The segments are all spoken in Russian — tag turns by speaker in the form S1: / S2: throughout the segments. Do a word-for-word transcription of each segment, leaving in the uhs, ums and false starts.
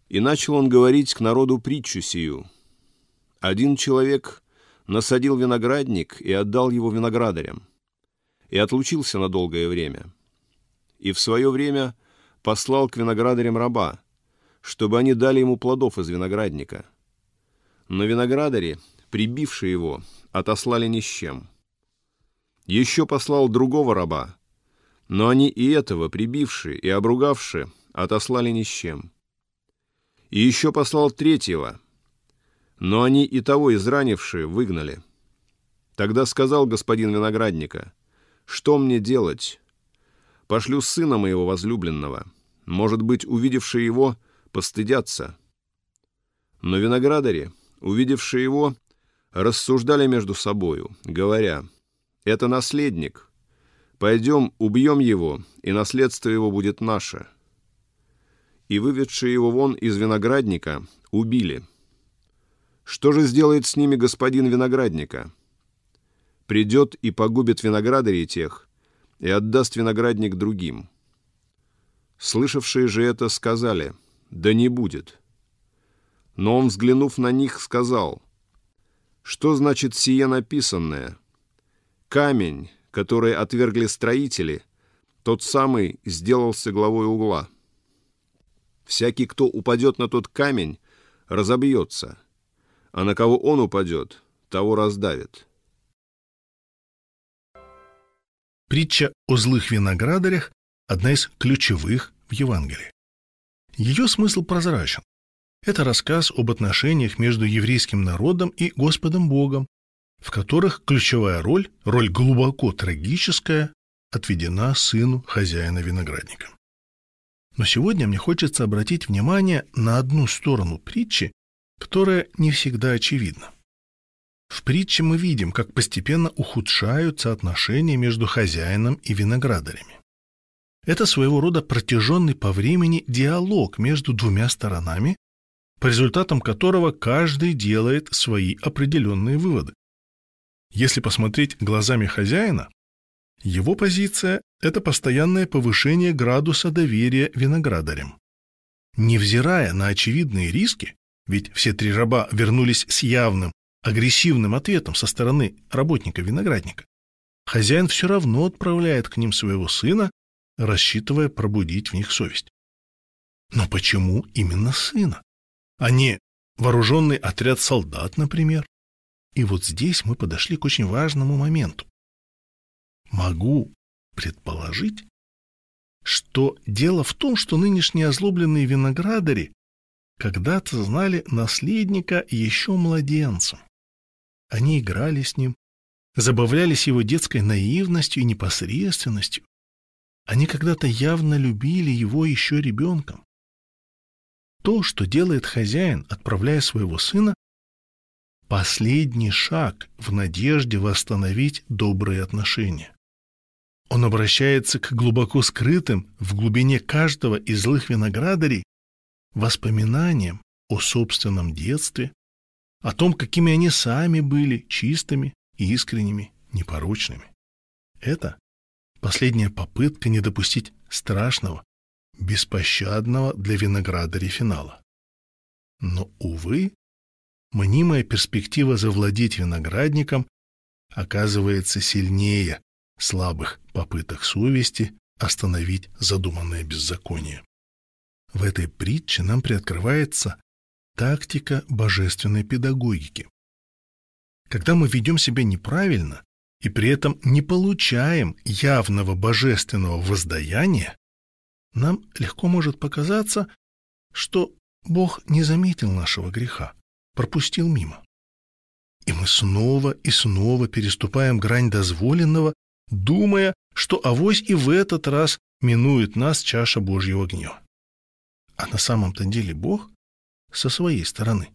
S1: И начал он говорить к народу притчу сию. Один человек насадил виноградник и отдал его виноградарям, и отлучился на долгое время. И в свое время послал к виноградарям раба, чтобы они дали ему плодов из виноградника. Но виноградари, прибившие его, отослали ни с чем. Еще послал другого раба, но они и этого, прибившие и обругавшие, отослали ни с чем. И еще послал третьего, но они и того изранившие выгнали. Тогда сказал господин виноградника: «Что мне делать? Пошлю сына моего возлюбленного. Может быть, увидевшие его, постыдятся». Но виноградари, увидевшие его, рассуждали между собою, говоря: «Это наследник. Пойдем, убьем его, и наследство его будет наше». И, выведшие его вон из виноградника, убили. Что же сделает с ними господин виноградника? Придет и погубит виноградарей тех, и отдаст виноградник другим. Слышавшие же это сказали: «Да не будет». Но он, взглянув на них, сказал: «Что значит сие написанное? Камень, который отвергли строители, тот самый сделался главой угла. Всякий, кто упадет на тот камень, разобьется, а на кого он упадет, того раздавит».
S2: Притча о злых виноградарях – одна из ключевых в Евангелии. Ее смысл прозрачен. Это рассказ об отношениях между еврейским народом и Господом Богом, в которых ключевая роль, роль глубоко трагическая, отведена сыну хозяина виноградника. Но сегодня мне хочется обратить внимание на одну сторону притчи, которая не всегда очевидна. В притче мы видим, как постепенно ухудшаются отношения между хозяином и виноградарями. Это своего рода протяженный по времени диалог между двумя сторонами, по результатам которого каждый делает свои определенные выводы. Если посмотреть глазами хозяина, его позиция – это постоянное повышение градуса доверия виноградарям. Невзирая на очевидные риски, ведь все три раба вернулись с явным, агрессивным ответом со стороны работника виноградника, хозяин все равно отправляет к ним своего сына, рассчитывая пробудить в них совесть. Но почему именно сына, а не вооруженный отряд солдат, например? И вот здесь мы подошли к очень важному моменту. Могу предположить, что дело в том, что нынешние озлобленные виноградари когда-то знали наследника еще младенцем. Они играли с ним, забавлялись его детской наивностью и непосредственностью. Они когда-то явно любили его еще ребенком. То, что делает хозяин, отправляя своего сына, последний шаг в надежде восстановить добрые отношения. Он обращается к глубоко скрытым в глубине каждого из злых виноградарей воспоминаниям о собственном детстве, о том, какими они сами были чистыми, искренними, непорочными. Это последняя попытка не допустить страшного, беспощадного для виноградарей финала. Но, увы, мнимая перспектива завладеть виноградником оказывается сильнее слабых попыток совести остановить задуманное беззаконие. В этой притче нам приоткрывается тактика божественной педагогики. Когда мы ведем себя неправильно и при этом не получаем явного божественного воздаяния, нам легко может показаться, что Бог не заметил нашего греха, пропустил мимо. И мы снова и снова переступаем грань дозволенного, думая, что авось и в этот раз минует нас чаша Божьего гнева. А на самом-то деле Бог со своей стороны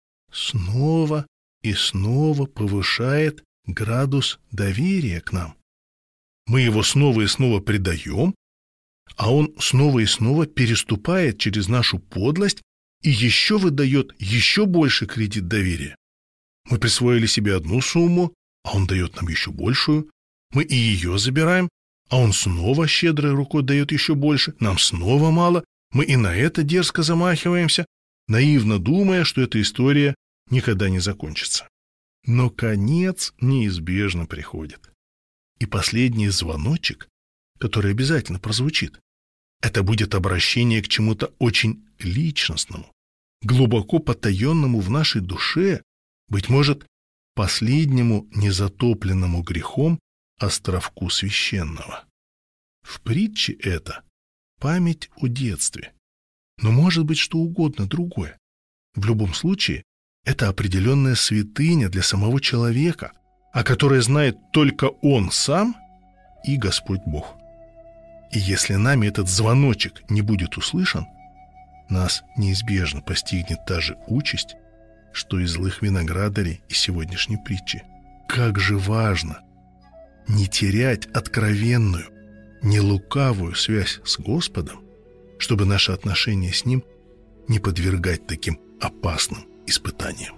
S2: снова и снова повышает градус доверия к нам. Мы его снова и снова предаем, а он снова и снова переступает через нашу подлость и еще выдает еще больше кредит доверия. Мы присвоили себе одну сумму, а он дает нам еще большую. Мы и ее забираем, а он снова щедрой рукой дает еще больше. Нам снова мало. Мы и на это дерзко замахиваемся, наивно думая, что эта история никогда не закончится. Но конец неизбежно приходит. И последний звоночек, который обязательно прозвучит, это будет обращение к чему-то очень личностному, глубоко потаенному в нашей душе, быть может, последнему незатопленному грехом островку священного. В притче это память о детстве, но может быть что угодно другое. В любом случае, это определенная святыня для самого человека, о которой знает только он сам и Господь Бог. И если нами этот звоночек не будет услышан, нас неизбежно постигнет та же участь, что и злых виноградарей из сегодняшней притчи. Как же важно не терять откровенную, не лукавую связь с Господом, чтобы наши отношения с Ним не подвергать таким опасным испытаниям.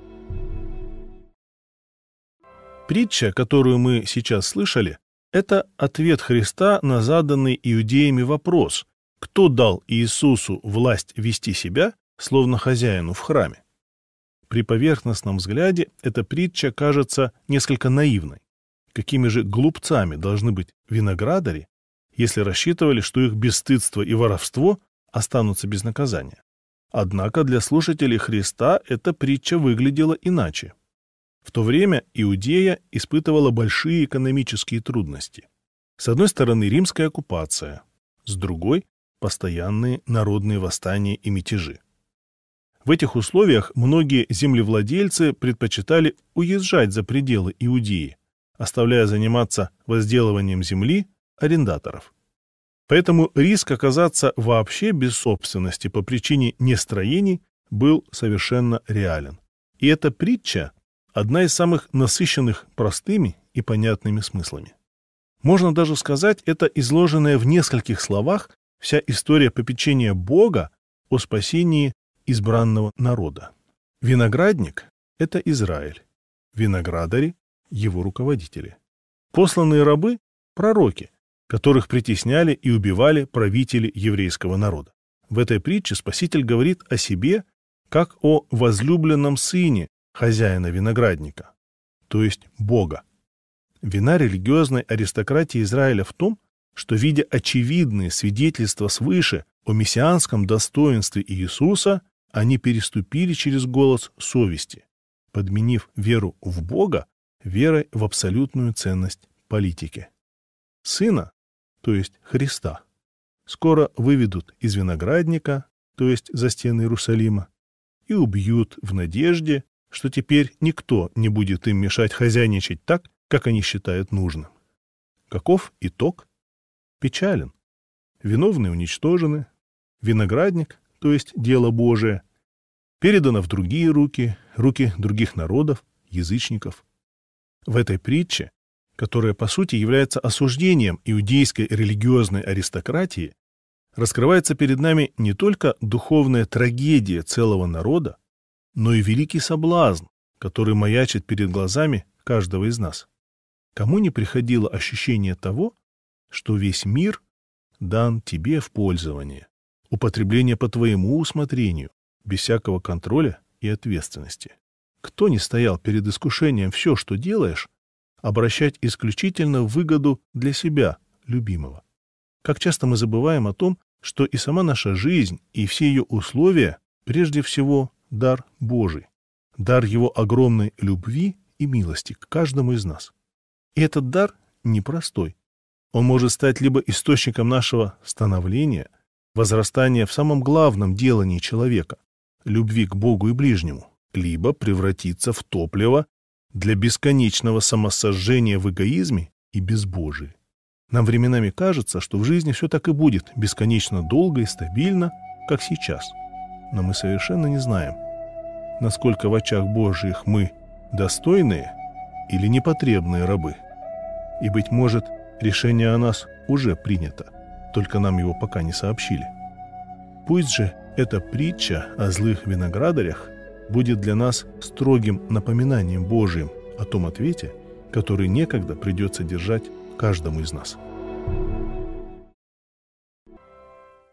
S3: Притча, которую мы сейчас слышали, это ответ Христа на заданный иудеями вопрос, кто дал Иисусу власть вести себя, словно хозяину в храме. При поверхностном взгляде эта притча кажется несколько наивной. Какими же глупцами должны быть виноградари, если рассчитывали, что их бесстыдство и воровство останутся без наказания? Однако для слушателей Христа эта притча выглядела иначе. В то время Иудея испытывала большие экономические трудности. С одной стороны, римская оккупация, с другой – постоянные народные восстания и мятежи. В этих условиях многие землевладельцы предпочитали уезжать за пределы Иудеи, оставляя заниматься возделыванием земли арендаторов. Поэтому риск оказаться вообще без собственности по причине нестроений был совершенно реален. И эта притча – одна из самых насыщенных простыми и понятными смыслами. Можно даже сказать, это изложенная в нескольких словах вся история попечения Бога о спасении избранного народа. Виноградник – это Израиль, виноградари – его руководители. Посланные рабы – пророки, которых притесняли и убивали правители еврейского народа. В этой притче Спаситель говорит о себе как о возлюбленном сыне хозяина виноградника, то есть Бога. Вина религиозной аристократии Израиля в том, что, видя очевидные свидетельства свыше о мессианском достоинстве Иисуса, они переступили через голос совести, подменив веру в Бога верой в абсолютную ценность политики. Сына, то есть Христа, скоро выведут из виноградника, то есть за стены Иерусалима, и убьют в надежде, что теперь никто не будет им мешать хозяйничать так, как они считают нужным. Каков итог? Печален. Виновные уничтожены, виноградник, то есть дело Божие, передано в другие руки, руки других народов, язычников. В этой притче, которая по сути является осуждением иудейской религиозной аристократии, раскрывается перед нами не только духовная трагедия целого народа, но и великий соблазн, который маячит перед глазами каждого из нас. Кому не приходило ощущение того, что весь мир дан тебе в пользование, употребление по твоему усмотрению, без всякого контроля и ответственности? Кто не стоял перед искушением все, что делаешь, обращать исключительно в выгоду для себя, любимого? Как часто мы забываем о том, что и сама наша жизнь, и все ее условия, прежде всего, дар Божий, дар Его огромной любви и милости к каждому из нас. И этот дар непростой. Он может стать либо источником нашего становления, возрастания в самом главном делании человека, любви к Богу и ближнему, либо превратиться в топливо для бесконечного самосожжения в эгоизме и безбожии. Нам временами кажется, что в жизни все так и будет бесконечно долго и стабильно, как сейчас. Но мы совершенно не знаем, насколько в очах Божьих мы достойные или непотребные рабы. И, быть может, решение о нас уже принято, только нам его пока не сообщили. Пусть же эта притча о злых виноградарях будет для нас строгим напоминанием Божиим о том ответе, который некогда придется держать каждому из нас.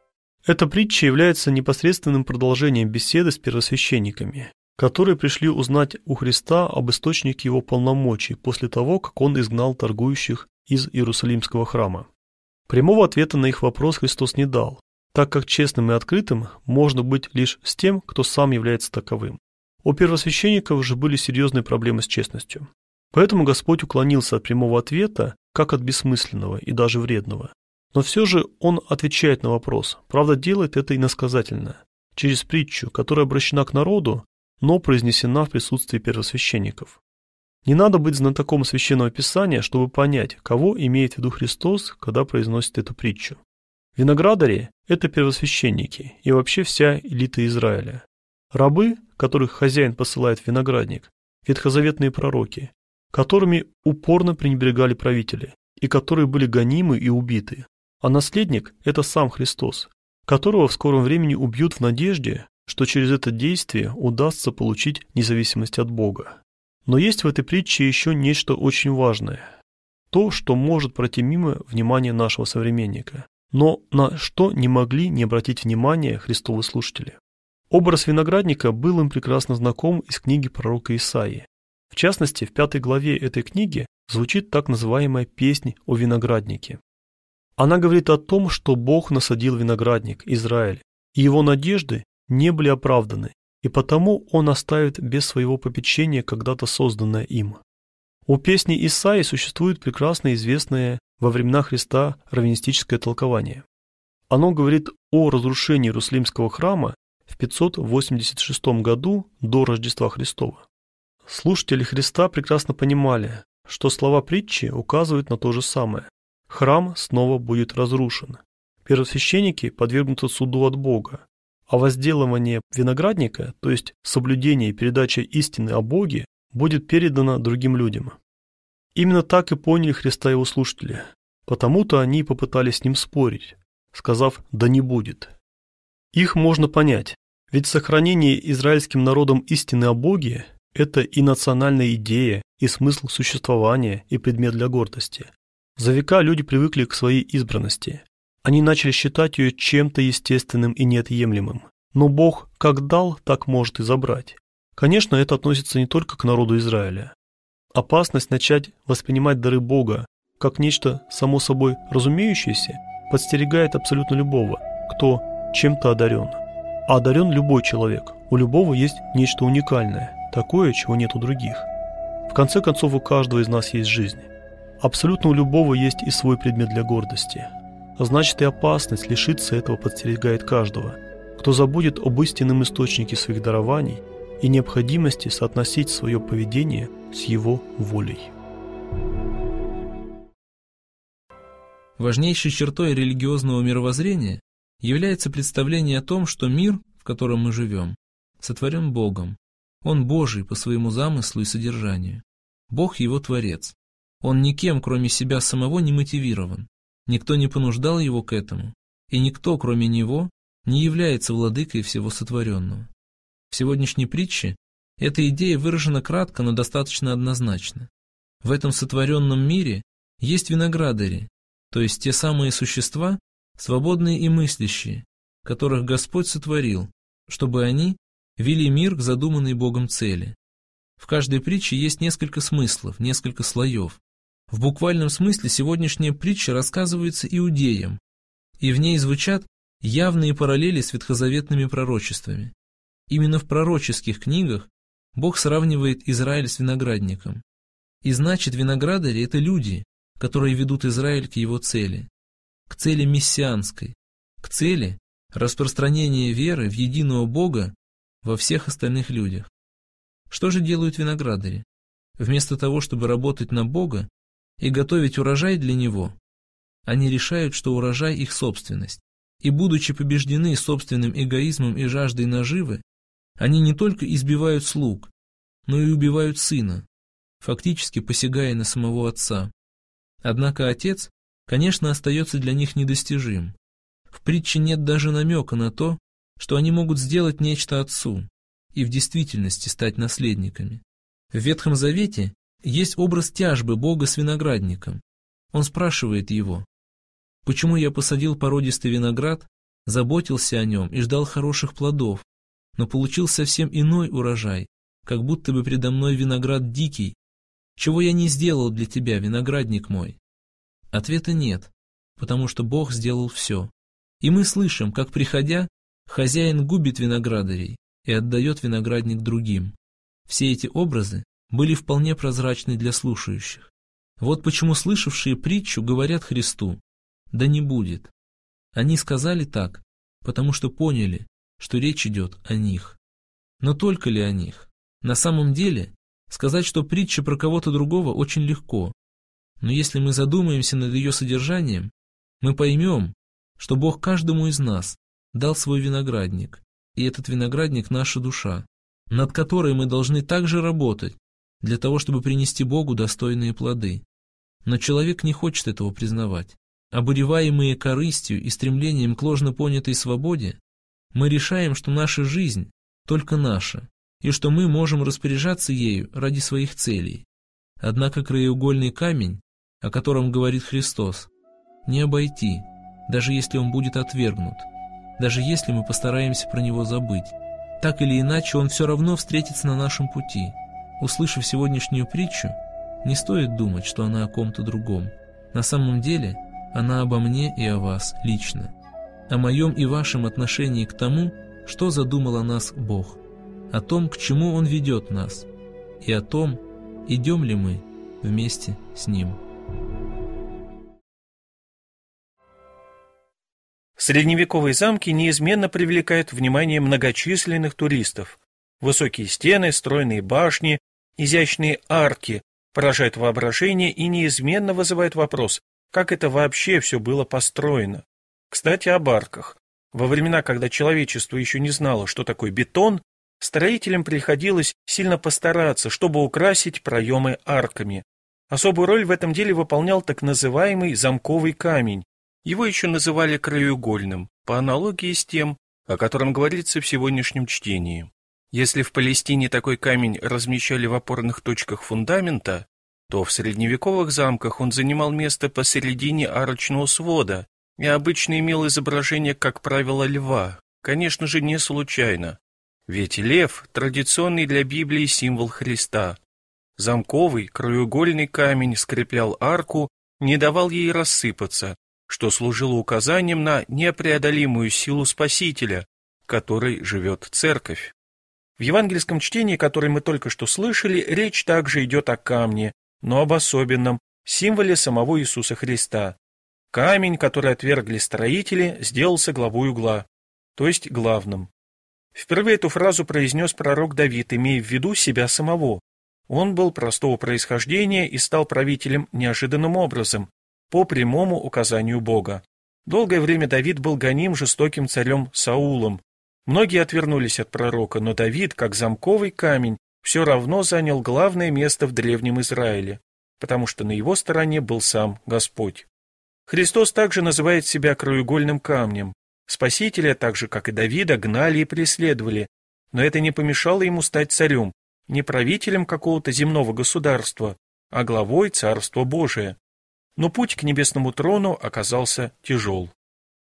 S4: Эта притча является непосредственным продолжением беседы с первосвященниками, которые пришли узнать у Христа об источнике его полномочий после того, как он изгнал торгующих из Иерусалимского храма. Прямого ответа на их вопрос Христос не дал, так как честным и открытым можно быть лишь с тем, кто сам является таковым. У первосвященников же были серьезные проблемы с честностью. Поэтому Господь уклонился от прямого ответа, как от бессмысленного и даже вредного. Но все же Он отвечает на вопрос, правда делает это иносказательно, через притчу, которая обращена к народу, но произнесена в присутствии первосвященников. Не надо быть знатоком Священного Писания, чтобы понять, кого имеет в виду Христос, когда произносит эту притчу. Виноградари – это первосвященники и вообще вся элита Израиля. Рабы, которых хозяин посылает в виноградник, ветхозаветные пророки, которыми упорно пренебрегали правители и которые были гонимы и убиты. А наследник – это сам Христос, которого в скором времени убьют в надежде, что через это действие удастся получить независимость от Бога. Но есть в этой притче еще нечто очень важное. То, что может пройти мимо внимания нашего современника, но на что не могли не обратить внимания Христовы слушатели. Образ виноградника был им прекрасно знаком из книги пророка Исаии. В частности, в пятой главе этой книги звучит так называемая «Песнь о винограднике». Она говорит о том, что Бог насадил виноградник, Израиль, и его надежды не были оправданы, и потому Он оставит без своего попечения когда-то созданное им. У песни Исаии существует прекрасно известное во времена Христа раввинистическое толкование. Оно говорит о разрушении Иерусалимского храма в пятьсот восемьдесят шестом году до Рождества Христова. Слушатели Христа прекрасно понимали, что слова притчи указывают на то же самое. Храм снова будет разрушен. Первосвященники подвергнуты суду от Бога, а возделывание виноградника, то есть соблюдение и передача истины о Боге, будет передано другим людям. Именно так и поняли Христа его слушатели, потому-то они попытались с ним спорить, сказав «да не будет». Их можно понять, ведь сохранение израильским народом истины о Боге – это и национальная идея, и смысл существования, и предмет для гордости. За века люди привыкли к своей избранности. Они начали считать ее чем-то естественным и неотъемлемым. Но Бог как дал, так может и забрать. Конечно, это относится не только к народу Израиля. Опасность начать воспринимать дары Бога как нечто само собой разумеющееся подстерегает абсолютно любого, кто чем-то одарен. А одарен любой человек. У любого есть нечто уникальное, такое, чего нет у других. В конце концов, у каждого из нас есть жизнь. Абсолютно у любого есть и свой предмет для гордости. А значит, и опасность лишиться этого подстерегает каждого, кто забудет об истинном источнике своих дарований и необходимости соотносить свое поведение с его волей.
S5: Важнейшей чертой религиозного мировоззрения является представление о том, что мир, в котором мы живем, сотворен Богом. Он Божий по своему замыслу и содержанию. Бог его Творец. Он никем, кроме себя самого, не мотивирован. Никто не понуждал его к этому, и никто, кроме него, не является владыкой всего сотворенного. В сегодняшней притче эта идея выражена кратко, но достаточно однозначно. В этом сотворенном мире есть виноградари, то есть те самые существа, свободные и мыслящие, которых Господь сотворил, чтобы они вели мир к задуманной Богом цели. В каждой притче есть несколько смыслов, несколько слоев. В буквальном смысле сегодняшняя притча рассказывается иудеям, и в ней звучат явные параллели с ветхозаветными пророчествами. Именно в пророческих книгах Бог сравнивает Израиль с виноградником. И значит, виноградари – это люди, которые ведут Израиль к его цели, к цели мессианской, к цели распространения веры в единого Бога во всех остальных людях. Что же делают виноградари? Вместо того, чтобы работать на Бога и готовить урожай для Него, они решают, что урожай – их собственность. И, будучи побеждены собственным эгоизмом и жаждой наживы, они не только избивают слуг, но и убивают сына, фактически посягая на самого отца. Однако отец, конечно, остается для них недостижим. В притче нет даже намека на то, что они могут сделать нечто отцу и в действительности стать наследниками. В Ветхом Завете есть образ тяжбы Бога с виноградником. Он спрашивает его: «Почему я посадил породистый виноград, заботился о нем и ждал хороших плодов, но получил совсем иной урожай, как будто бы предо мной виноград дикий. Чего я не сделал для тебя, виноградник мой? Ответа нет, потому что Бог сделал все. И мы слышим, как, приходя, хозяин губит виноградарей и отдает виноградник другим. Все эти образы были вполне прозрачны для слушающих. Вот почему слышавшие притчу говорят Христу: «Да не будет». Они сказали так, потому что поняли, что речь идет о них. Но только ли о них? На самом деле, сказать, что притча про кого-то другого, очень легко. Но если мы задумаемся над ее содержанием, мы поймем, что Бог каждому из нас дал свой виноградник, и этот виноградник — наша душа, над которой мы должны также работать, для того, чтобы принести Богу достойные плоды. Но человек не хочет этого признавать. Обуреваемые корыстью и стремлением к ложно понятой свободе, мы решаем, что наша жизнь только наша, и что мы можем распоряжаться ею ради своих целей. Однако краеугольный камень, о котором говорит Христос, не обойти, даже если он будет отвергнут, даже если мы постараемся про него забыть. Так или иначе, он все равно встретится на нашем пути. Услышав сегодняшнюю притчу, не стоит думать, что она о ком-то другом. На самом деле, она обо мне и о вас лично, о моем и вашем отношении к тому, что задумал о нас Бог, о том, к чему Он ведет нас, и о том, идем ли мы вместе с Ним.
S6: Средневековые замки неизменно привлекают внимание многочисленных туристов. Высокие стены, стройные башни, изящные арки поражают воображение и неизменно вызывают вопрос, как это вообще все было построено. Кстати, об арках. Во времена, когда человечество еще не знало, что такое бетон, строителям приходилось сильно постараться, чтобы украсить проемы арками. Особую роль в этом деле выполнял так называемый замковый камень. Его еще называли краеугольным, по аналогии с тем, о котором говорится в сегодняшнем чтении. Если в Палестине такой камень размещали в опорных точках фундамента, то в средневековых замках он занимал место посередине арочного свода и обычно имел изображение, как правило, льва. Конечно же, не случайно. Ведь лев – традиционный для Библии символ Христа. Замковый, краеугольный камень скреплял арку, не давал ей рассыпаться, что служило указанием на непреодолимую силу Спасителя, которой живет Церковь. В евангельском чтении, которое мы только что слышали, речь также идет о камне, но об особенном символе самого Иисуса Христа. Камень, который отвергли строители, сделался главой угла, то есть главным. Впервые эту фразу произнес пророк Давид, имея в виду себя самого. Он был простого происхождения и стал правителем неожиданным образом, по прямому указанию Бога. Долгое время Давид был гоним жестоким царем Саулом. Многие отвернулись от пророка, но Давид, как замковый камень, все равно занял главное место в древнем Израиле, потому что на его стороне был сам Господь. Христос также называет себя краеугольным камнем. Спасителя, так же как и Давида, гнали и преследовали, но это не помешало ему стать царем, не правителем какого-то земного государства, а главой Царства Божия. Но путь к небесному трону оказался тяжел.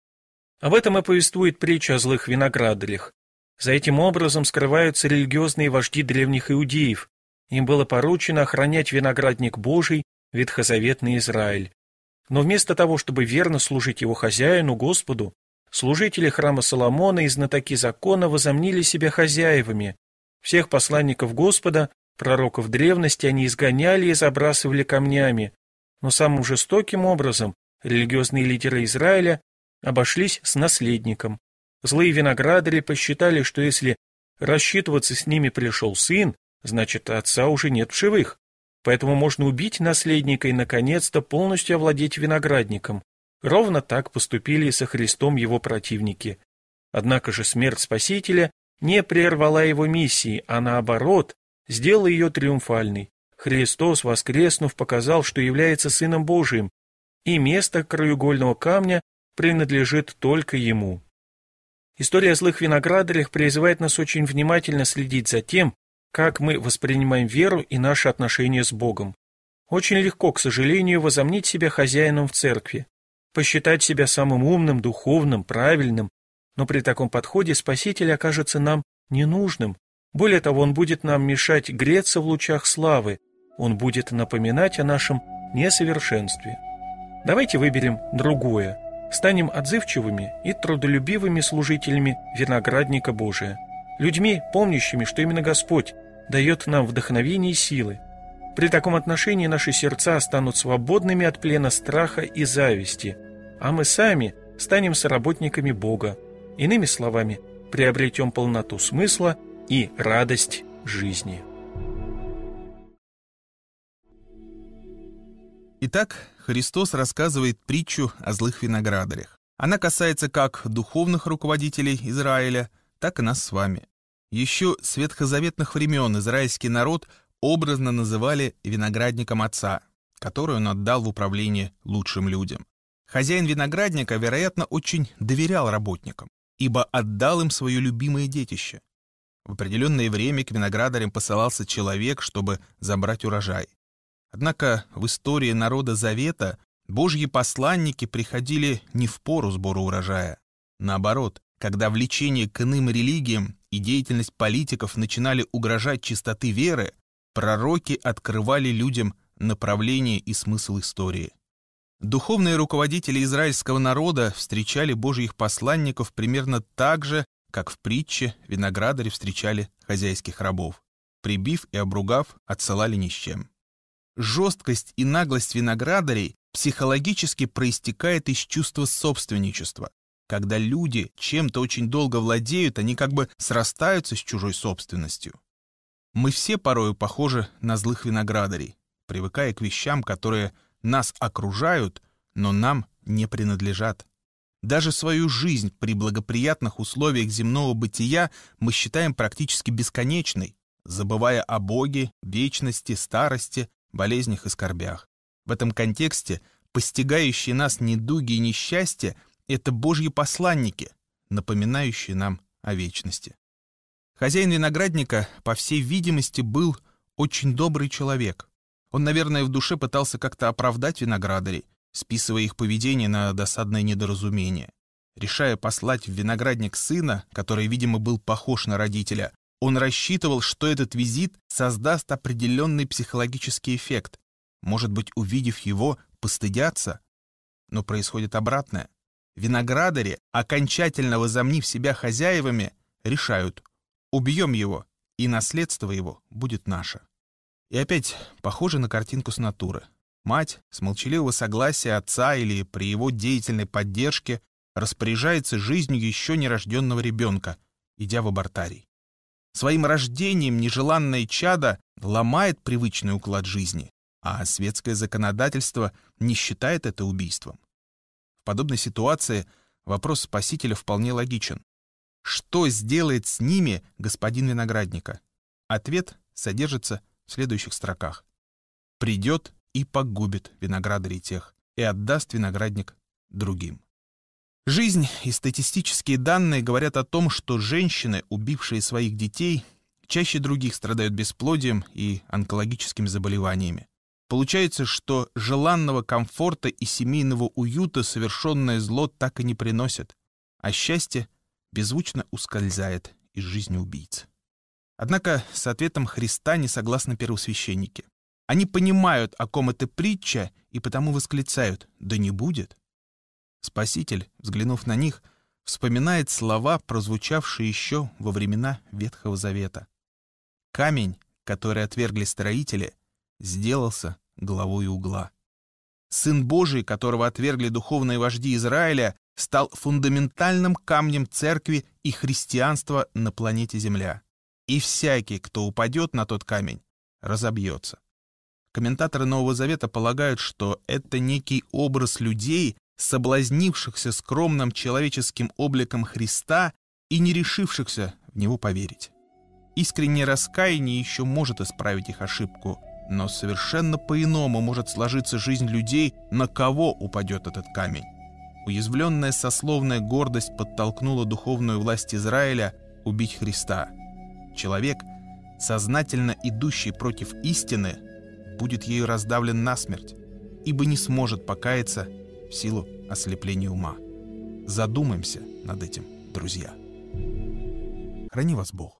S6: Об этом и повествует притча о злых виноградарях. За этим образом скрываются религиозные вожди древних иудеев. Им было поручено охранять виноградник Божий, ветхозаветный Израиль. Но вместо того, чтобы верно служить его хозяину, Господу, служители храма Соломона и знатоки закона возомнили себя хозяевами. Всех посланников Господа, пророков древности, они изгоняли и забрасывали камнями. Но самым жестоким образом религиозные лидеры Израиля обошлись с наследником. Злые виноградари посчитали, что если рассчитываться с ними пришел сын, значит, отца уже нет в живых. Поэтому можно убить наследника и, наконец-то, полностью овладеть виноградником. Ровно так поступили и со Христом его противники. Однако же смерть Спасителя не прервала его миссии, а наоборот, сделала ее триумфальной. Христос, воскреснув, показал, что является Сыном Божиим, и место краеугольного камня принадлежит только Ему. История о злых виноградарях призывает нас очень внимательно следить за тем, как мы воспринимаем веру и наши отношения с Богом. Очень легко, к сожалению, возомнить себя хозяином в церкви, посчитать себя самым умным, духовным, правильным, Но при таком подходе Спаситель окажется нам ненужным. Более того, Он будет нам мешать греться в лучах славы. Он будет напоминать о нашем несовершенстве. Давайте выберем другое. Станем отзывчивыми и трудолюбивыми служителями виноградника Божия, людьми, помнящими, что именно Господь дает нам вдохновение и силы. При таком отношении наши сердца станут свободными от плена страха и зависти, а мы сами станем соработниками Бога. Иными словами, приобретем полноту смысла и радость жизни.
S7: Итак, Христос рассказывает притчу о злых виноградарях. Она касается как духовных руководителей Израиля, так и нас с вами. Еще с ветхозаветных времен израильский народ образно называли виноградником отца, который он отдал в управление лучшим людям. Хозяин виноградника, вероятно, очень доверял работникам, ибо отдал им свое любимое детище. В определенное время к виноградарям посылался человек, чтобы забрать урожай. Однако в истории народа Завета Божьи посланники приходили не в пору сбора урожая. Наоборот, когда влечение к иным религиям и деятельность политиков начинали угрожать чистоты веры, пророки открывали людям направление и смысл истории. Духовные руководители израильского народа встречали Божьих посланников примерно так же, как в притче виноградари встречали хозяйских рабов. Прибив и обругав, отсылали ни с чем. Жесткость и наглость виноградарей психологически проистекает из чувства собственничества. Когда люди чем-то очень долго владеют, они как бы срастаются с чужой собственностью. Мы все порою похожи на злых виноградарей, привыкая к вещам, которые нас окружают, но нам не принадлежат. Даже свою жизнь при благоприятных условиях земного бытия мы считаем практически бесконечной, забывая о Боге, вечности, старости, болезнях и скорбях. В этом контексте постигающие нас недуги и несчастья — это Божьи посланники, напоминающие нам о вечности. Хозяин виноградника, по всей видимости, был очень добрый человек. Он, наверное, в душе пытался как-то оправдать виноградарей, списывая их поведение на досадное недоразумение. Решая послать в виноградник сына, который, видимо, был похож на родителя, он рассчитывал, что этот визит создаст определенный психологический эффект. Может быть, увидев его, постыдятся? Но происходит обратное. Виноградари, окончательно возомнив себя хозяевами, решают: убьем его, и наследство его будет наше. И опять похоже на картинку с натуры. Мать с молчаливого согласия отца или при его деятельной поддержке распоряжается жизнью еще нерожденного ребенка, идя в абортарий. Своим рождением нежеланное чадо ломает привычный уклад жизни, а светское законодательство не считает это убийством. В подобной ситуации вопрос Спасителя вполне логичен. Что сделает с ними господин виноградника? Ответ содержится в следующих строках. «Придет и погубит виноградарей тех, и отдаст виноградник другим». Жизнь и статистические данные говорят о том, что женщины, убившие своих детей, чаще других страдают бесплодием и онкологическими заболеваниями. Получается, что желанного комфорта и семейного уюта совершенное зло так и не приносит, а счастье беззвучно ускользает из жизни убийц. Однако с ответом Христа не согласны первосвященники. Они понимают, о ком эта притча, и потому восклицают: «Да не будет». Спаситель, взглянув на них, вспоминает слова, прозвучавшие еще во времена Ветхого Завета. «Камень, который отвергли строители, сделался главой угла. Сын Божий, которого отвергли духовные вожди Израиля, стал фундаментальным камнем церкви и христианства на планете Земля. И всякий, кто упадет на тот камень, разобьется». Комментаторы Нового Завета полагают, что это некий образ людей, соблазнившихся скромным человеческим обликом Христа и не решившихся в Него поверить. Искреннее раскаяние еще может исправить их ошибку, но совершенно по-иному может сложиться жизнь людей, на кого упадет этот камень. Уязвленная сословная гордость подтолкнула духовную власть Израиля убить Христа. Человек, сознательно идущий против истины, будет ею раздавлен насмерть, ибо не сможет покаяться в силу ослепления ума. Задумаемся над этим друзья. Храни вас Бог.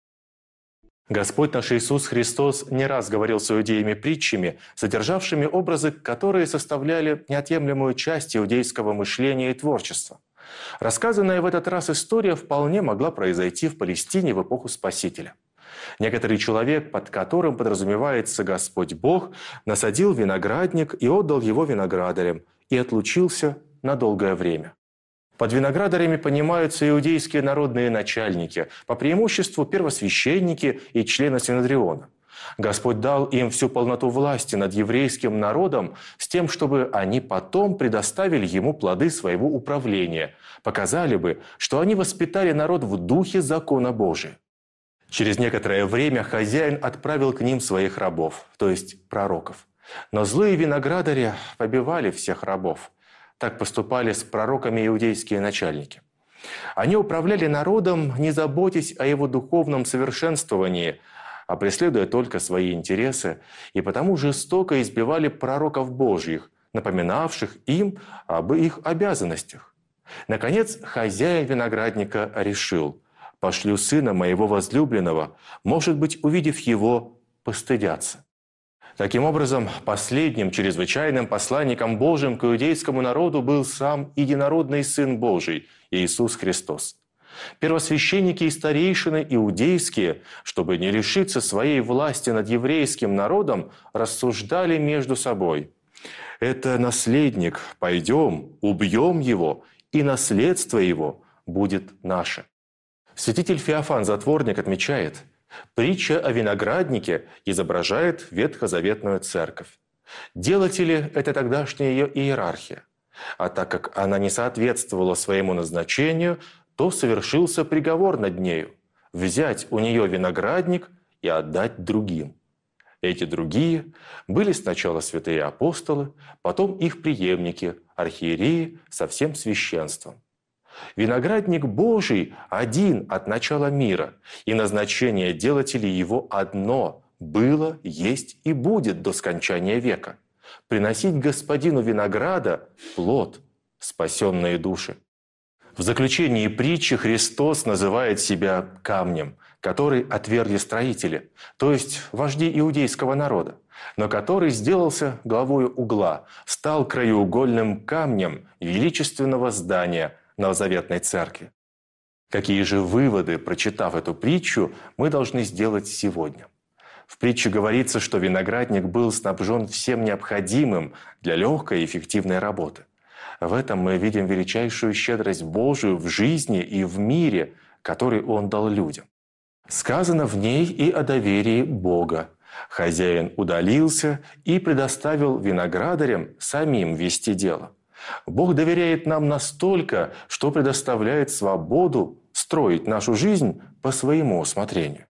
S8: Господь наш Иисус Христос не раз говорил с иудеями притчами, содержавшими образы, которые составляли неотъемлемую часть иудейского мышления и творчества. Рассказанная в этот раз история вполне могла произойти в Палестине в эпоху Спасителя. Некоторый человек, под которым подразумевается Господь Бог, насадил виноградник и отдал его виноградарям, и отлучился на долгое время. Под виноградарями понимаются иудейские народные начальники, по преимуществу первосвященники и члены Синедриона. Господь дал им всю полноту власти над еврейским народом с тем, чтобы они потом предоставили ему плоды своего управления, показали бы, что они воспитали народ в духе закона Божия. Через некоторое время хозяин отправил к ним своих рабов, то есть пророков. Но злые виноградари побивали всех рабов. Так поступали с пророками иудейские начальники. Они управляли народом, не заботясь о его духовном совершенствовании, а преследуя только свои интересы, и потому жестоко избивали пророков Божьих, напоминавших им об их обязанностях. Наконец, хозяин виноградника решил: «Пошлю сына моего возлюбленного, может быть, увидев его, постыдятся». Таким образом, последним чрезвычайным посланником Божьим к иудейскому народу был сам единородный Сын Божий, Иисус Христос. Первосвященники и старейшины иудейские, чтобы не лишиться своей власти над еврейским народом, рассуждали между собой: «Это наследник, пойдем, убьем его, и наследство его будет наше». Святитель Феофан Затворник отмечает: притча о винограднике изображает ветхозаветную церковь. Делатели – это тогдашняя ее иерархия. А так как она не соответствовала своему назначению, то совершился приговор над нею – взять у нее виноградник и отдать другим. Эти другие были сначала святые апостолы, потом их преемники, архиереи со всем священством. Виноградник Божий один от начала мира, и назначение делателей его одно – было, есть и будет до скончания века – приносить господину винограда плод, спасенные души. В заключении притчи Христос называет себя камнем, который отвергли строители, то есть вожди иудейского народа, но который сделался главою угла, стал краеугольным камнем величественного здания новозаветной церкви. Какие же выводы, прочитав эту притчу, мы должны сделать сегодня? В притче говорится, что виноградник был снабжен всем необходимым для легкой и эффективной работы. В этом мы видим величайшую щедрость Божию в жизни и в мире, который Он дал людям. Сказано в ней и о доверии Бога. Хозяин удалился и предоставил виноградарям самим вести дело. Бог доверяет нам настолько, что предоставляет свободу строить нашу жизнь по своему усмотрению.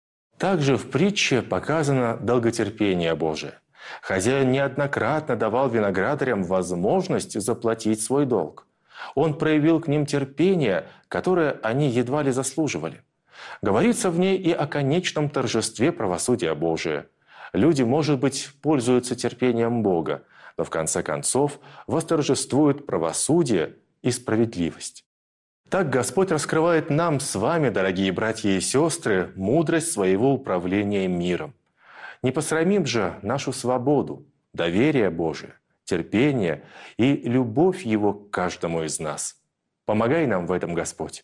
S8: Также в притче показано долготерпение Божие. Хозяин неоднократно давал виноградарям возможность заплатить свой долг. Он проявил к ним терпение, которое они едва ли заслуживали. Говорится в ней и о конечном торжестве правосудия Божия. Люди, может быть, пользуются терпением Бога, но в конце концов восторжествует правосудие и справедливость. Так Господь раскрывает нам с вами, дорогие братья и сестры, мудрость своего управления миром. Не посрамим же нашу свободу, доверие Божие, терпение и любовь Его к каждому из нас. Помогай нам в этом, Господь.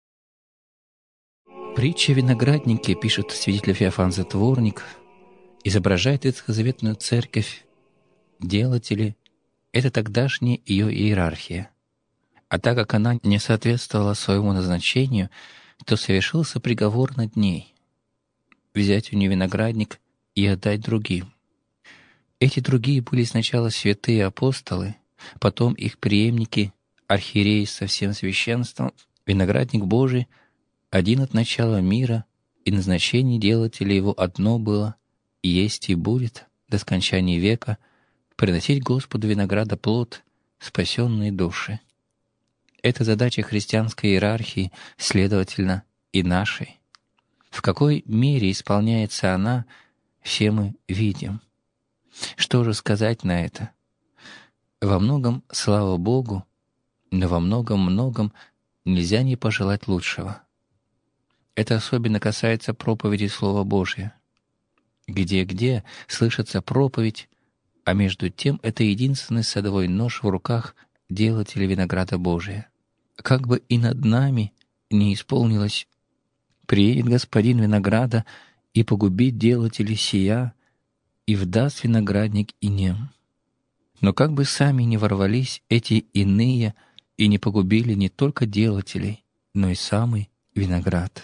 S9: Притча о винограднике, пишет святитель Феофан Затворник, изображает ветхозаветную церковь. Делатели – это тогдашняя ее иерархия. А так как она не соответствовала своему назначению, то совершился приговор над ней – взять у нее виноградник и отдать другим. Эти другие были сначала святые апостолы, потом их преемники, архиереи со всем священством, виноградник Божий один от начала мира, и назначение делателя его одно было, есть и будет до скончания века – приносить Господу винограда плод, спасенные души. Это задача христианской иерархии, следовательно, и нашей. В какой мере исполняется она, все мы видим. Что же сказать на это? Во многом слава Богу, но во многом-многом нельзя не пожелать лучшего. Это особенно касается проповеди Слова Божия. Где-где слышится проповедь, а между тем это единственный садовой нож в руках делателя винограда Божия. Как бы и над нами не исполнилось: «Приедет господин винограда и погубит делателей сия, и вдаст виноградник инем». Но как бы сами не ворвались эти иные и не погубили не только делателей, но и самый виноград.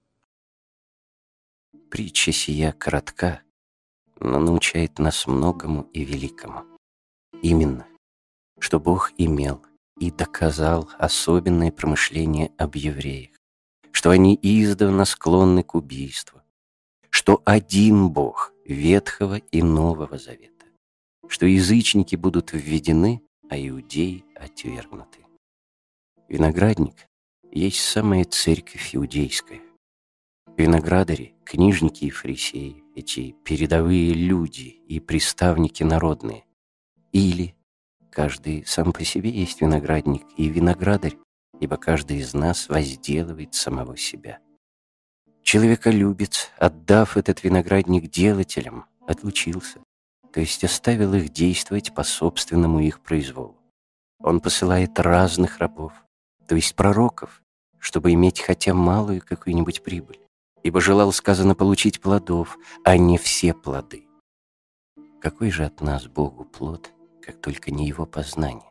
S10: Притча сия коротка, но научает нас многому и великому. Именно, что Бог имел и доказал особенное промышление об евреях, что они издавна склонны к убийству, что один Бог Ветхого и Нового Завета, что язычники будут введены, а иудеи отвергнуты. Виноградник есть самая церковь иудейская. Виноградари, книжники и фарисеи, эти передовые люди и приставники народные. Или каждый сам по себе есть виноградник и виноградарь, ибо каждый из нас возделывает самого себя. Человеколюбец, отдав этот виноградник делателям, отлучился, то есть оставил их действовать по собственному их произволу. Он посылает разных рабов, то есть пророков, чтобы иметь хотя малую какую-нибудь прибыль, ибо желал, сказано, получить плодов, а не все плоды. Какой же от нас Богу плод, как только не его познание?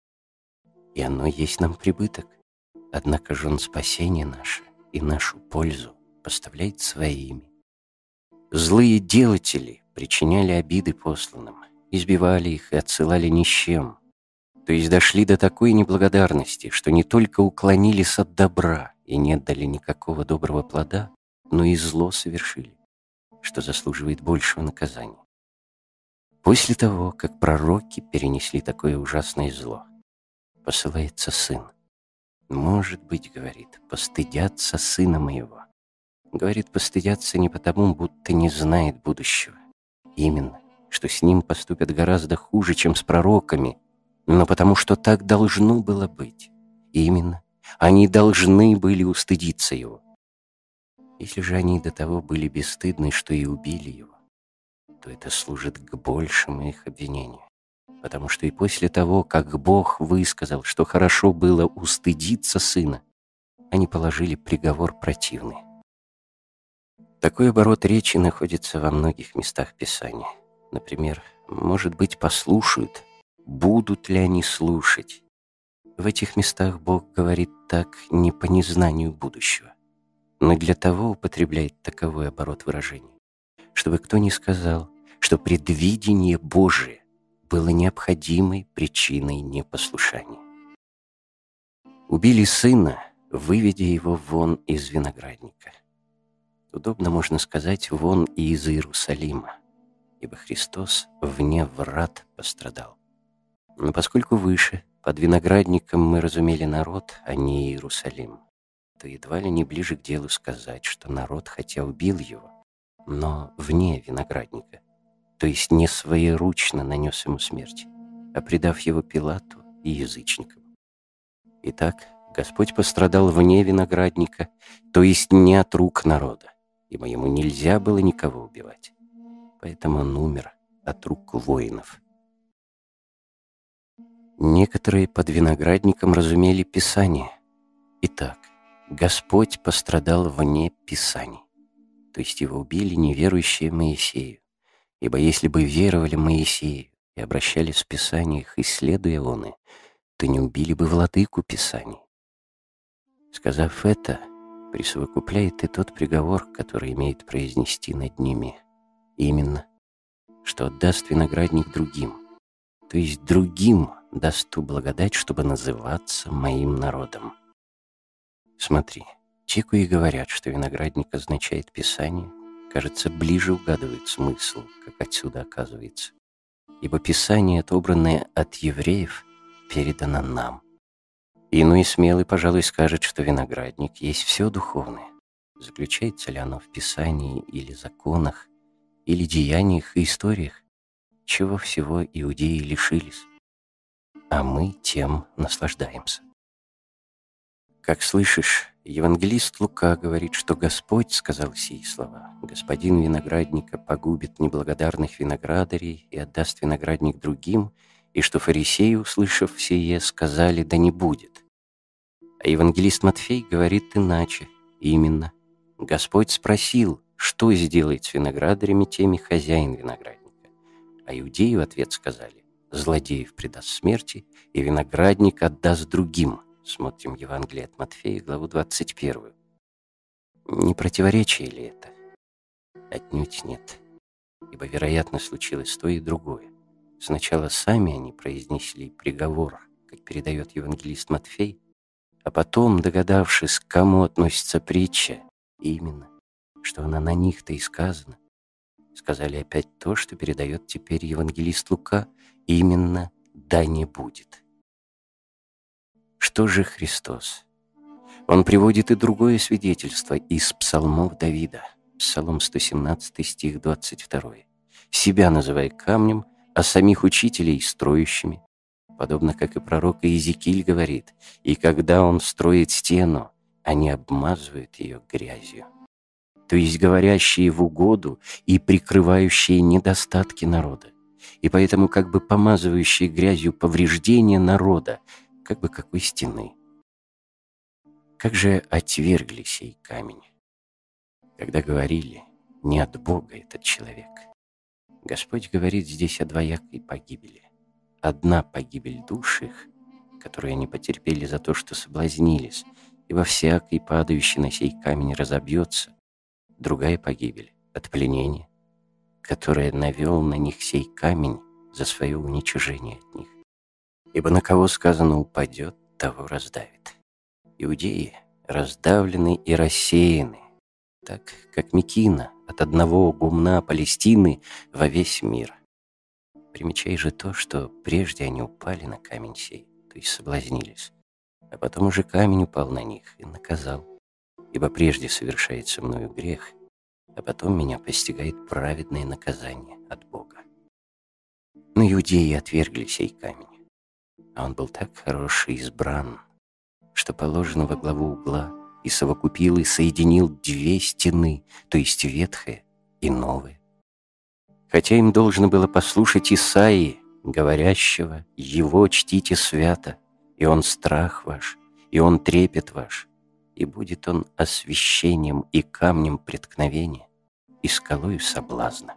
S10: И оно есть нам прибыток, однако же Он спасение наше и нашу пользу поставляет своими. Злые делатели причиняли обиды посланным, избивали их и отсылали ни с чем, то есть дошли до такой неблагодарности, что не только уклонились от добра и не отдали никакого доброго плода, но и зло совершили, что заслуживает большего наказания. После того, как пророки перенесли такое ужасное зло, посылается сын. Может быть, говорит, постыдятся сына моего. Говорит, постыдятся не потому, будто не знает будущего. Именно, что с ним поступят гораздо хуже, чем с пророками, но потому что так должно было быть. Именно, они должны были устыдиться его. Если же они до того были бесстыдны, что и убили его, то это служит к большему их обвинению. Потому что и после того, как Бог высказал, что хорошо было устыдиться сына, они положили приговор противный. Такой оборот речи находится во многих местах Писания. Например, может быть, послушают, будут ли они слушать. В этих местах Бог говорит так не по незнанию будущего, но для того употребляет таковой оборот выражения, чтобы кто ни сказал, что предвидение Божие было необходимой причиной непослушания. Убили сына, выведя его вон из виноградника. Удобно можно сказать «вон и из Иерусалима», ибо Христос вне врат пострадал. Но поскольку выше, под виноградником мы разумели народ, а не Иерусалим, то едва ли не ближе к делу сказать, что народ хотя убил его, но вне виноградника, то есть не своеручно нанес ему смерть, а предав его Пилату и язычникам. Итак, Господь пострадал вне виноградника, то есть не от рук народа, ибо ему нельзя было никого убивать. Поэтому он умер от рук воинов. Некоторые под виноградником разумели Писание. Итак, Господь пострадал вне Писаний, то есть его убили неверующие Моисею, ибо если бы веровали Моисею и обращались в Писаниях, исследуя оны, то не убили бы владыку Писаний. Сказав это, присовокупляет и тот приговор, который имеет произнести над ними. Именно, что отдаст виноградник другим, то есть другим даст ту благодать, чтобы называться моим народом. Смотри, те, кои говорят, что виноградник означает Писание, кажется, ближе угадывают смысл, как отсюда оказывается. Ибо Писание, отобранное от евреев, передано нам. Иной смелый, пожалуй, скажет, что виноградник есть все духовное. Заключается ли оно в Писании или законах, или деяниях и историях, чего всего иудеи лишились, а мы тем наслаждаемся. Как слышишь, евангелист Лука говорит, что Господь сказал сии слова: «Господин виноградника погубит неблагодарных виноградарей и отдаст виноградник другим», и что фарисеи, услышав сие, сказали: «Да не будет». А евангелист Матфей говорит иначе, именно: Господь спросил, что сделает с виноградарями теми хозяин виноградника. А иудеи в ответ сказали: «Злодеев предаст смерти, и виноградник отдаст другим». Смотрим Евангелие от Матфея, главу двадцать первую. Не противоречие ли это? Отнюдь нет. Ибо, вероятно, случилось то и другое. Сначала сами они произнесли приговор, как передает евангелист Матфей, а потом, догадавшись, к кому относится притча, именно, что она на них-то и сказана, сказали опять то, что передает теперь евангелист Лука, именно «да не будет». Что же Христос? Он приводит и другое свидетельство из псалмов Давида, Псалом сто семнадцатый, стих двадцать второй. «Себя называй камнем, а самих учителей строящими». Подобно как и пророк Иезекииль говорит: «И когда он строит стену, они обмазывают ее грязью». То есть говорящие в угоду и прикрывающие недостатки народа, и поэтому как бы помазывающие грязью повреждения народа, как бы какой стены. Как же отвергли сей камень, когда говорили: не от Бога этот человек. Господь говорит здесь о двоякой погибели. Одна погибель душ их, которую они потерпели за то, что соблазнились, ибо всякий, падающий на сей камень, разобьется. Другая погибель от пленения, которое навел на них сей камень за свое уничижение от них. Ибо на кого сказано упадет, того раздавит. Иудеи раздавлены и рассеяны, так как мекина от одного гумна Палестины во весь мир. Примечай же то, что прежде они упали на камень сей, то есть соблазнились, а потом уже камень упал на них и наказал. Ибо прежде совершается мною грех, а потом меня постигает праведное наказание от Бога. Но иудеи отвергли сей камень, а он был так хорош и избран, что положен во главу угла и совокупил и соединил две стены, то есть ветхое и новое. Хотя им должно было послушать Исаии, говорящего: «Его чтите свято, и он страх ваш, и он трепет ваш, и будет он освящением и камнем преткновения, и скалою соблазна».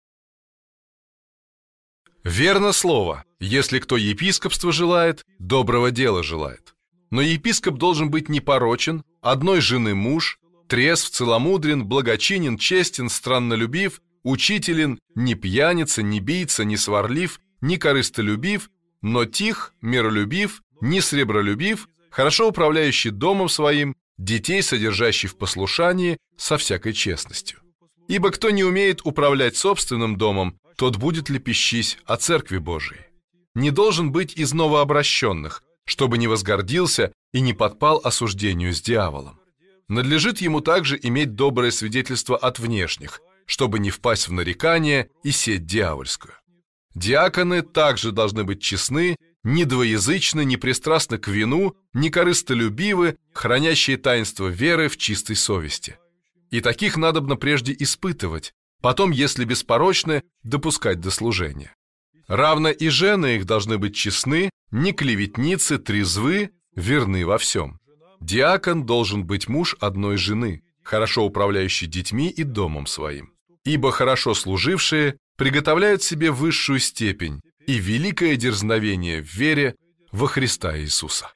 S11: Верно слово: если кто епископство желает, доброго дела желает. Но епископ должен быть непорочен, одной жены муж, трезв, целомудрен, благочинен, честен, страннолюбив, учителен, не пьяница, не бийца, не сварлив, не корыстолюбив, но тих, миролюбив, не сребролюбив, хорошо управляющий домом своим, детей содержащий в послушании со всякой честностью. Ибо кто не умеет управлять собственным домом, тот будет лепещись о церкви Божией. Не должен быть из новообращенных, чтобы не возгордился и не подпал осуждению с дьяволом. Надлежит ему также иметь доброе свидетельство от внешних, чтобы не впасть в нарекание и сеть дьявольскую. Диаконы также должны быть честны, не двоязычны, не пристрастны к вину, не корыстолюбивы, хранящие таинство веры в чистой совести. И таких надобно прежде испытывать, потом, если беспорочны, допускать до служения. Равно и жены их должны быть честны, не клеветницы, трезвы, верны во всем. Диакон должен быть муж одной жены, хорошо управляющий детьми и домом своим. Ибо хорошо служившие приготовляют себе высшую степень и великое дерзновение в вере во Христа Иисуса.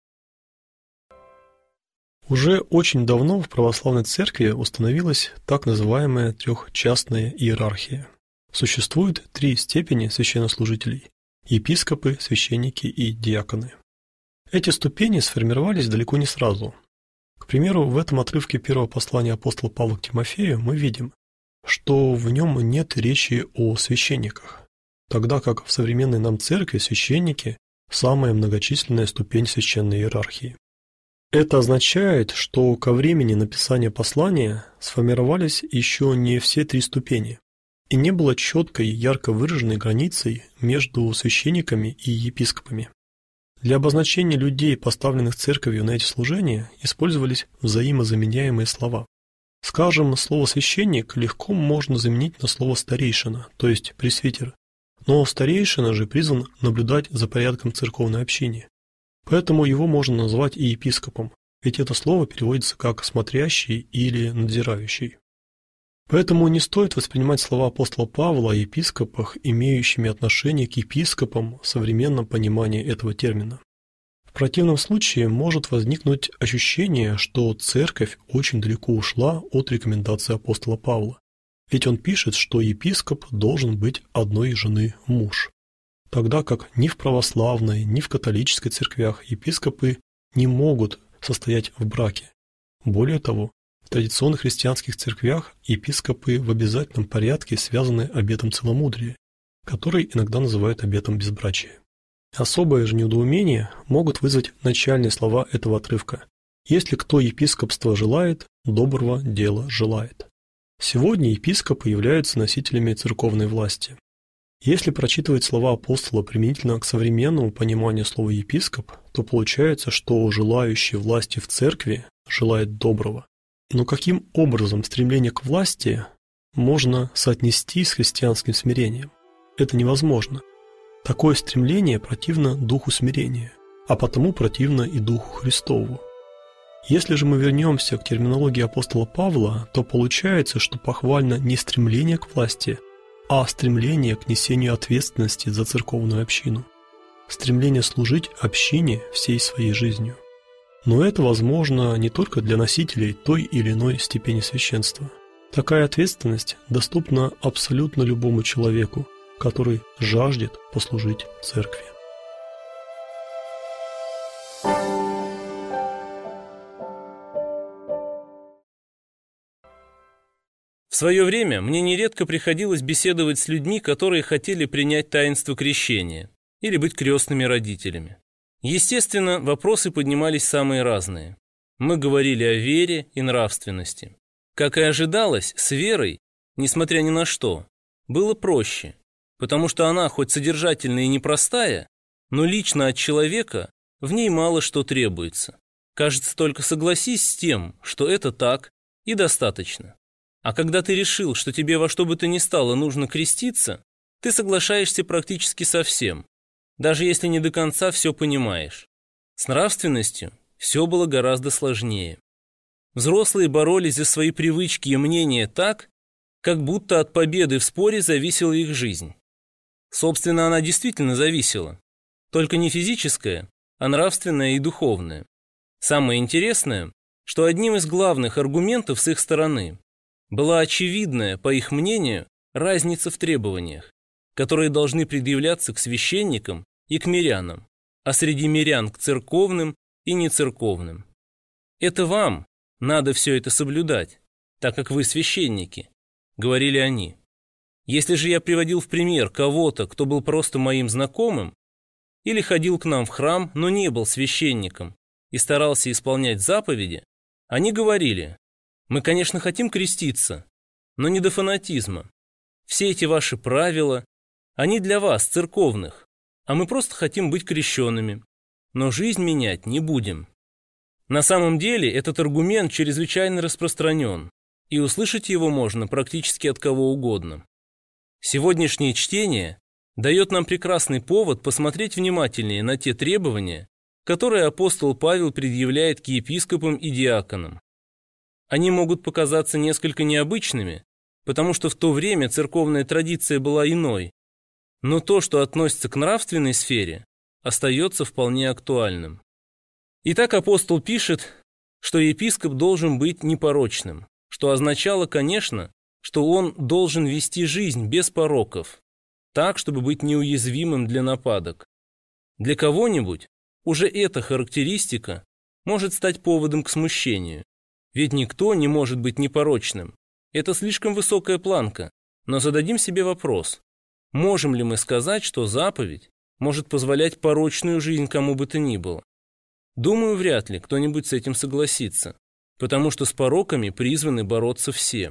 S4: Уже очень давно в православной церкви установилась так называемая трехчастная иерархия. Существует три степени священнослужителей – епископы, священники и диаконы. Эти ступени сформировались далеко не сразу. К примеру, в этом отрывке первого послания апостола Павла к Тимофею мы видим, что в нем нет речи о священниках, тогда как в современной нам церкви священники – самая многочисленная ступень священной иерархии. Это означает, что ко времени написания послания сформировались еще не все три ступени, и не было четкой, ярко выраженной границей между священниками и епископами. Для обозначения людей, поставленных церковью на эти служения, использовались взаимозаменяемые слова. Скажем, слово «священник» легко можно заменить на слово «старейшина», то есть «пресвитер». Но старейшина же призван наблюдать за порядком церковной общины. Поэтому его можно назвать и епископом, ведь это слово переводится как «смотрящий» или «надзирающий». Поэтому не стоит воспринимать слова апостола Павла о епископах, имеющими отношение к епископам в современном понимании этого термина. В противном случае может возникнуть ощущение, что церковь очень далеко ушла от рекомендаций апостола Павла, ведь он пишет, что епископ должен быть одной жены муж, тогда как ни в православной, ни в католической церквях епископы не могут состоять в браке. Более того, в традиционных христианских церквях епископы в обязательном порядке связаны обетом целомудрия, который иногда называют обетом безбрачия. Особое же недоумение могут вызвать начальные слова этого отрывка: «Если кто епископства желает, доброго дела желает». Сегодня епископы являются носителями церковной власти. Если прочитывать слова апостола применительно к современному пониманию слова «епископ», то получается, что желающий власти в церкви желает доброго. Но каким образом стремление к власти можно соотнести с христианским смирением? Это невозможно. Такое стремление противно духу смирения, а потому противно и духу Христову. Если же мы вернемся к терминологии апостола Павла, то получается, что похвально не стремление к власти, а стремление к несению ответственности за церковную общину, стремление служить общине всей своей жизнью. Но это возможно не только для носителей той или иной степени священства. Такая ответственность доступна абсолютно любому человеку, который жаждет послужить церкви.
S5: В свое время мне нередко приходилось беседовать с людьми, которые хотели принять таинство крещения или быть крестными родителями. Естественно, вопросы поднимались самые разные. Мы говорили о вере и нравственности. Как и ожидалось, с верой, несмотря ни на что, было проще, потому что она хоть содержательная и непростая, но лично от человека в ней мало что требуется. Кажется, только согласись с тем, что это так, и достаточно. А когда ты решил, что тебе во что бы то ни стало нужно креститься, ты соглашаешься практически со всем, даже если не до конца все понимаешь. С нравственностью все было гораздо сложнее. Взрослые боролись за свои привычки и мнения так, как будто от победы в споре зависела их жизнь. Собственно, она действительно зависела. Только не физическая, а нравственная и духовная. Самое интересное, что одним из главных аргументов с их стороны была очевидная, по их мнению, разница в требованиях, которые должны предъявляться к священникам и к мирянам, а среди мирян к церковным и нецерковным. «Это вам надо все это соблюдать, так как вы священники», — говорили они. Если же я приводил в пример кого-то, кто был просто моим знакомым, или ходил к нам в храм, но не был священником и старался исполнять заповеди, они говорили: «Мы, конечно, хотим креститься, но не до фанатизма. Все эти ваши правила, они для вас, церковных, а мы просто хотим быть крещенными, но жизнь менять не будем». На самом деле этот аргумент чрезвычайно распространен, и услышать его можно практически от кого угодно. Сегодняшнее чтение дает нам прекрасный повод посмотреть внимательнее на те требования, которые апостол Павел предъявляет к епископам и диаконам. Они могут показаться несколько необычными, потому что в то время церковная традиция была иной, но то, что относится к нравственной сфере, остается вполне актуальным. Итак, апостол пишет, что епископ должен быть непорочным, что означало, конечно, что он должен вести жизнь без пороков, так, чтобы быть неуязвимым для нападок. Для кого-нибудь уже эта характеристика может стать поводом к смущению, ведь никто не может быть непорочным. Это слишком высокая планка, но зададим себе вопрос: можем ли мы сказать, что заповедь может позволять порочную жизнь кому бы то ни было? Думаю, вряд ли кто-нибудь с этим согласится, потому что с пороками призваны бороться все.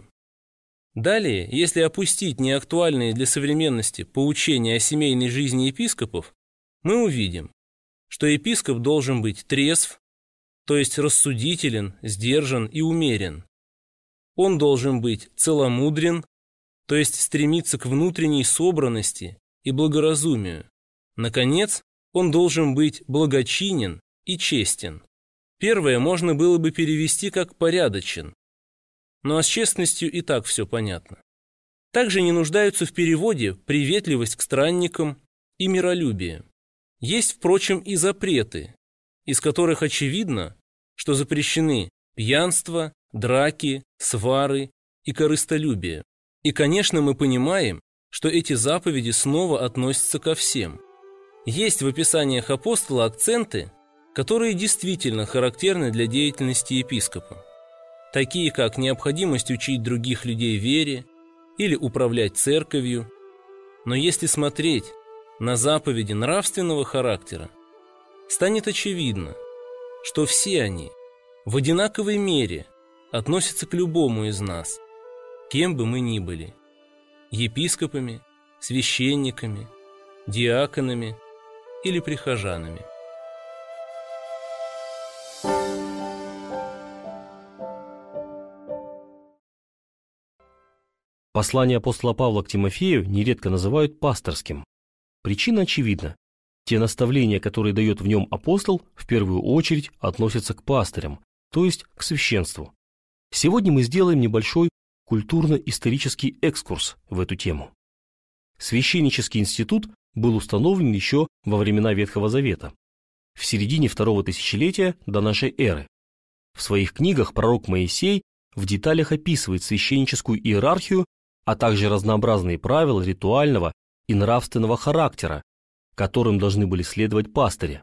S5: Далее, если опустить неактуальные для современности поучения о семейной жизни епископов, мы увидим,
S12: что епископ должен быть трезв, то есть рассудителен, сдержан и умерен. Он должен быть целомудрен, то есть стремиться к внутренней собранности и благоразумию. Наконец, он должен быть благочинен и честен. Первое можно было бы перевести как «порядочен», но с честностью и так все понятно. Также не нуждаются в переводе приветливость к странникам и миролюбие. Есть, впрочем, и запреты, из которых очевидно, что запрещены пьянство, драки, свары и корыстолюбие. И, конечно, мы понимаем, что эти заповеди снова относятся ко всем. Есть в описаниях апостола акценты, которые действительно характерны для деятельности епископа, такие как необходимость учить других людей вере или управлять церковью. Но если смотреть на заповеди нравственного характера, станет очевидно, что все они в одинаковой мере относятся к любому из нас, кем бы мы ни были – епископами, священниками, диаконами или прихожанами.
S13: Послание апостола Павла к Тимофею нередко называют пасторским. Причина очевидна. Те наставления, которые дает в нем апостол, в первую очередь относятся к пастырям, то есть к священству. Сегодня мы сделаем небольшой культурно-исторический экскурс в эту тему. Священнический институт был установлен еще во времена Ветхого Завета, в середине второго тысячелетия до нашей эры. В своих книгах пророк Моисей в деталях описывает священническую иерархию, а также разнообразные правила ритуального и нравственного характера, которым должны были следовать пастыри.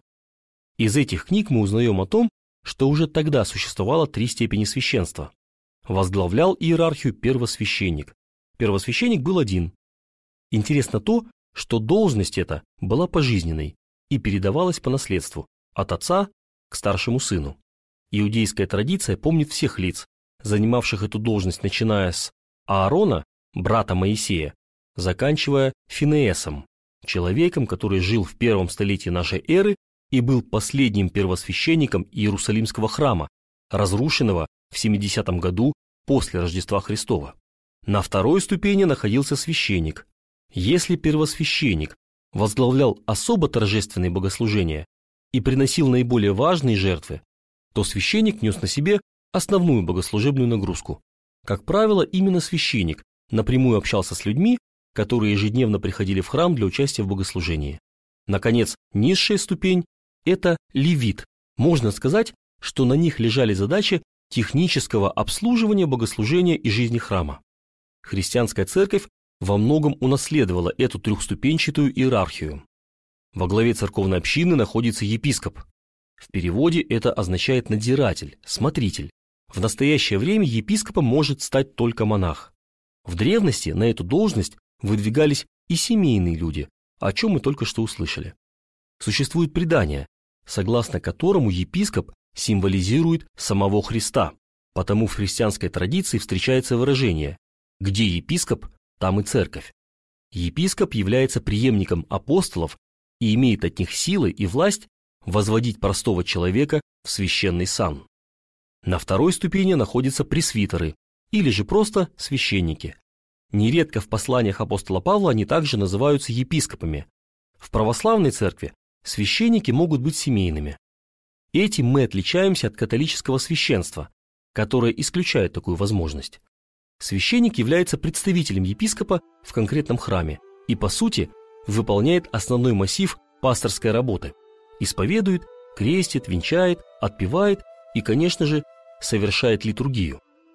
S13: Из этих книг мы узнаем о том, что уже тогда существовало три степени священства. Возглавлял иерархию первосвященник. Первосвященник был один. Интересно то, что должность эта была пожизненной и передавалась по наследству от отца к старшему сыну. Иудейская традиция помнит всех лиц, занимавших эту должность, начиная с Аарона, брата Моисея, заканчивая Финеесом, человеком, который жил в первом столетии нашей эры и был последним первосвященником Иерусалимского храма, разрушенного в семидесятом году после Рождества Христова. На второй ступени находился священник. Если первосвященник возглавлял особо торжественные богослужения и приносил наиболее важные жертвы, то священник нес на себе основную богослужебную нагрузку. Как правило, именно священник напрямую общался с людьми, которые ежедневно приходили в храм для участия в богослужении. Наконец, низшая ступень – это левит. Можно сказать, что на них лежали задачи технического обслуживания богослужения и жизни храма. Христианская церковь во многом унаследовала эту трехступенчатую иерархию. Во главе церковной общины находится епископ. В переводе это означает надзиратель, смотритель. В настоящее время епископом может стать только монах. В древности на эту должность выдвигались и семейные люди, о чем мы только что услышали. Существует предание, согласно которому епископ символизирует самого Христа, потому в христианской традиции встречается выражение «где епископ, там и церковь». Епископ является преемником апостолов и имеет от них силы и власть возводить простого человека в священный сан. На второй ступени находятся пресвитеры, или же просто священники. Нередко в посланиях апостола Павла они также называются епископами. В православной церкви священники могут быть семейными. Этим мы отличаемся от католического священства, которое исключает такую возможность. Священник является представителем епископа в конкретном храме и, по сути, выполняет основной массив пасторской работы. Исповедует, крестит, венчает, отпевает и, конечно же, совершает литургию.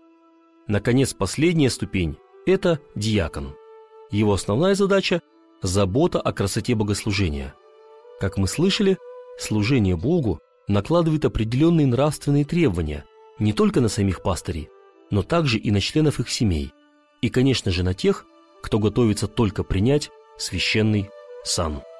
S13: Наконец, последняя ступень – это диакон. Его основная задача – забота о красоте богослужения. Как мы слышали, служение Богу накладывает определенные нравственные требования не только на самих пастырей, но также и на членов их семей, и, конечно же, на тех, кто готовится только принять священный сан.